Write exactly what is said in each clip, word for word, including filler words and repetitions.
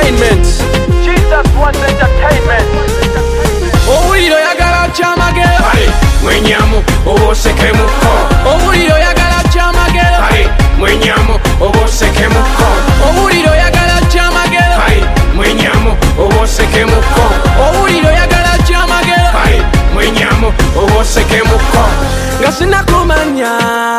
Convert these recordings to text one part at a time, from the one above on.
entertainment. Jesus wants entertainment. Owuliro yagala kyamagero. Kale mwenyamu obosekemuko. Owuliro yagala kyamagero. Kale mwenyamu obosekemuko. Owuliro yagala kyamagero. Kale mwenyamu obosekemuko. Owuliro yagala kyamagero. Kale mwenyamu obosekemuko. Nga sinakumanya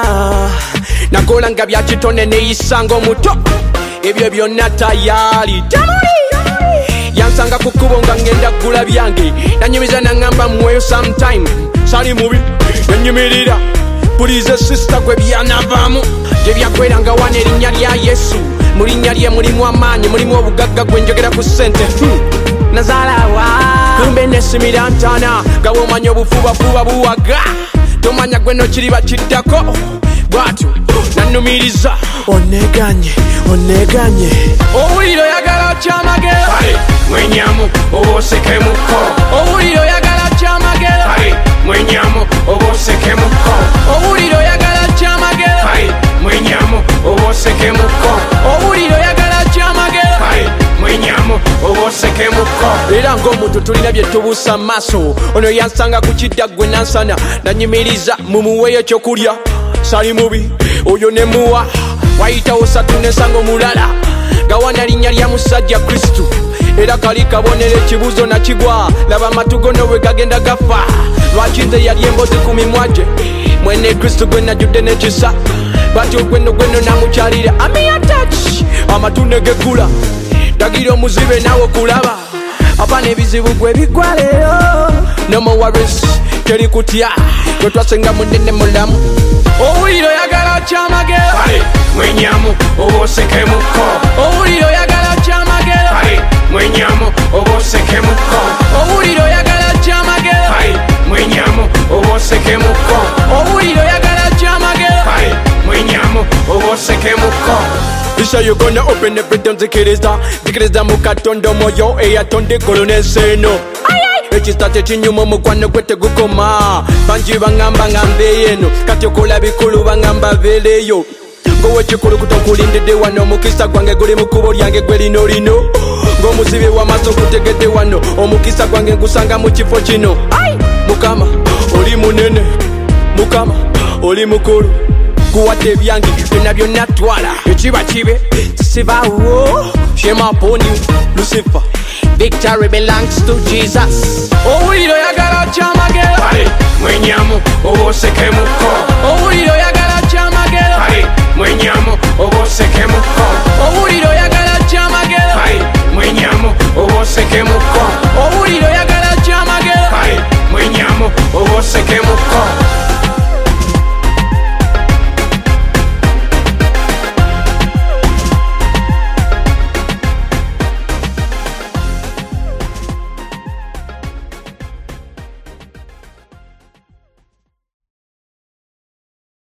nakola nga bya kitone neyisanga omuto ebyo byonna tayali tamuli yansanga ku kkubo nga ngenda ggula byange nanyumiza naŋŋamba mweyo sometime sali mubi yanyimirira pulize sisita gwe byanavaamu tebyagweranga wana erinnya lya yesu mu linnya lye mulimu amaanyi mulimu obugagga gwe njogera ku ssente hmm. nazalawa kumbe nesimira ntana nga bwomanya obufubafuba buwaga tomanya gwe nokiriba kiddako bwatyo nanumiriza oneganye oneganye owuliro yagala kyamagero. Kale mwenyamu obosekemuko. Owuliro yagala kyamagero. Kale mwenyamu obosekemuko. Owuliro yagala kyamagero. Kale mwenyamu obosekemuko. Owuliro yagala kyamagero. Kale mwenyamu obosekemuko. Era ng'omuntu tulina bye tubuusa maaso ono yansanga ku kidda gwe nansana nanyimiriza mumuweeyo ekyokulya sali mubi oyo ne muwa wayitawo satu nesanga omulala gawana linnya lya musajja kristu era kali kabonera ekibuuzo nakigwa laba amatugo nowe gagenda gafa lwaki nze yali embozi ku mimwa gye mwene kristu gwe najjudde n'ekisa batyo gweno gweno namukyalira amiyatach amatu negegula dagira omuzibe nawe okulaba abaana ebizibu gwe bigwa leero no more worries teri kutya gwe twasenga munene mulamu. Owuliro yagala kyamagero. Kale mwenyamu obosekemuko. Owuliro yagala kyamagero. Kale mwenyamu obosekemuko. Owuliro yagala kyamagero. Kale mwenyamu obosekemuko. Owuliro yagala kyamagero. Kale mwenyamu obosekemuko. Isha you gonna open every door nzikiriza nzikiriza mu katonda omwoyo eyatonda eggulu n'ensi eno ekisa tekinyuma omukwano gwe tegukoma bangi baŋŋamba ŋŋambeeyo eno kati okola bikulu baŋŋamba beereeyo ngowe ekikulu kutokulindidde wano omukisa gwange guli mu kkubo lyange gwe lino lino ng'omuzibe w'amaaso gutegedde wano omukisa gwange ngusanga mu kifo kino mukama oli munene mukama oli mukulu kuwadde ebyange byonna byonna twala ekiba kibe sibaawo shame upon you Lucifer victory belongs to Jesus. Owuliro yagala kyamagero. Kale mwenyamu obosekemuko. Owuliro yagala